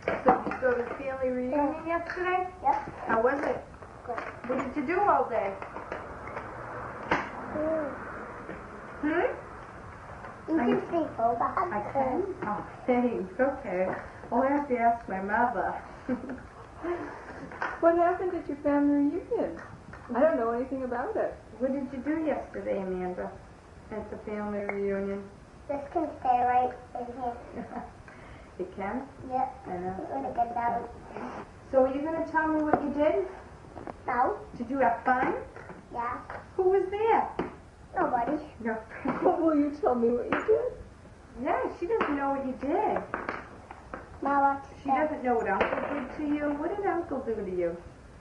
So did you go to the family reunion yesterday? Yep. How was it? Good. What did you do all day? Hmm? You can sleep over. I can? Oh, thanks. Okay. I'll have to ask my mother. What happened at your family reunion? I don't know anything about it. What did you do yesterday, Amanda, at the family reunion? This can stay right in here. It can? Yep. I know. I'm gonna get down. So are you going to tell me what you did? No? Did you have fun? Yeah. Who was there? Nobody. No. Will you tell me what you did? Yeah, she doesn't know what you did. Now what? She doesn't know what Uncle did to you. What did Uncle do to you?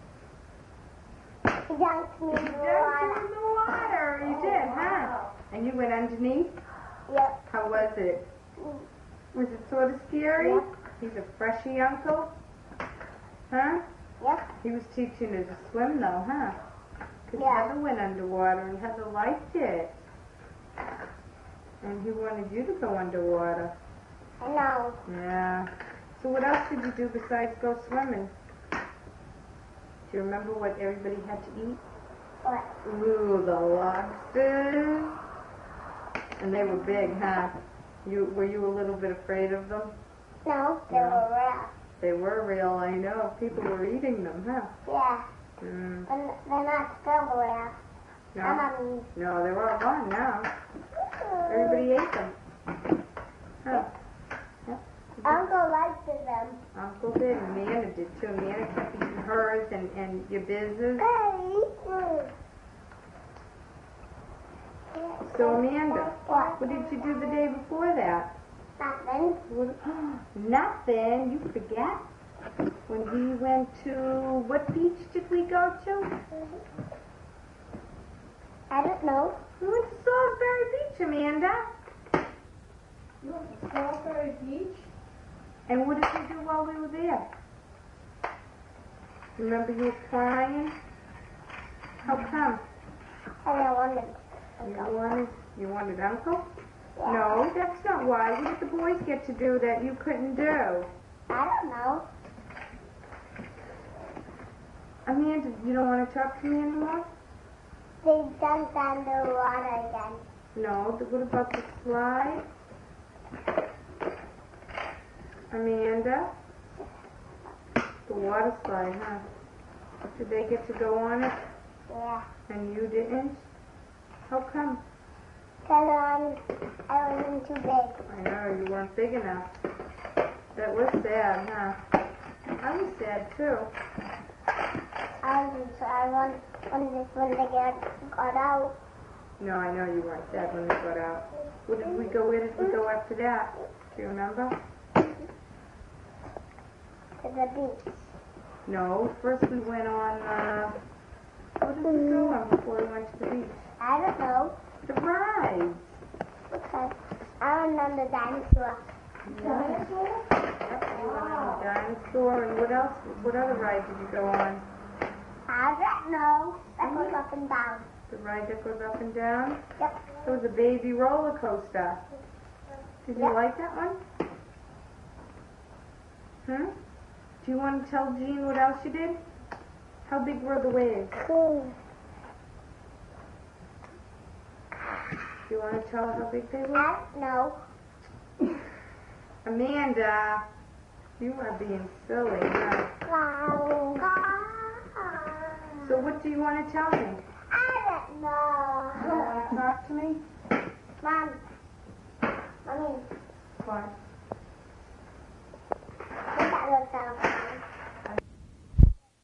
He dunked me in the Dunked you water. in the water. You did, huh? And you went underneath? Yep. How was it? Was it sort of scary? Yep. He's a freshy uncle? Huh? Yep. He was teaching you to swim though, huh? Because Yeah. Heather went underwater and Heather liked it. And he wanted you to go underwater. I know. Yeah. So what else did you do besides go swimming? Do you remember what everybody had to eat? What? Ooh, the lobsters. And they were big, huh? Were you a little bit afraid of them? No, they No. were real. They were real, I know. People were eating them, huh? Yeah. Mm. And they're not still real. No, no, they were all gone now. Everybody ate them. Huh? Uncle liked them. Uncle did, and Nana did too. Nana kept eating hers and your business. So Amanda, What? what did you do the day before that? Nothing. What, nothing. You forget? When we went to, what beach did we go to? I don't know. We went to Salisbury Beach, Amanda. You went to Salisbury Beach? And what did we do while we were there? Remember you were crying? How come? I don't want it. You wanted Uncle? Yeah. No, that's not why. What did the boys get to do that you couldn't do? I don't know. Amanda, you don't want to talk to me anymore? They jumped underwater again. No, what about the slide? Amanda? The water slide, huh? Did they get to go on it Yeah. and you didn't? How come? Because I wasn't too big. I know, you weren't big enough. That was sad, huh? I was sad too. When they got out. No, I know you weren't sad when we got out. Where did we go after that? Do you remember? To the beach. No, first we went on, what did we go on before we went to the beach? I don't know. The rides. Okay. I remember dinosaur. Dinosaur? Yep, you went on a dinosaur, and what other ride did you go on? I don't know. That goes up and down. The ride that goes up and down? Yep. It was a baby roller coaster. Did you like that one? Hmm? Do you want to tell Jean what else you did? How big were the waves? Cool. Do you want to tell her how big they were? I don't know. Amanda, you are being silly, huh? So what do you want to tell me? I don't know. You don't want to talk to me? Mom. Mommy. What? Look at those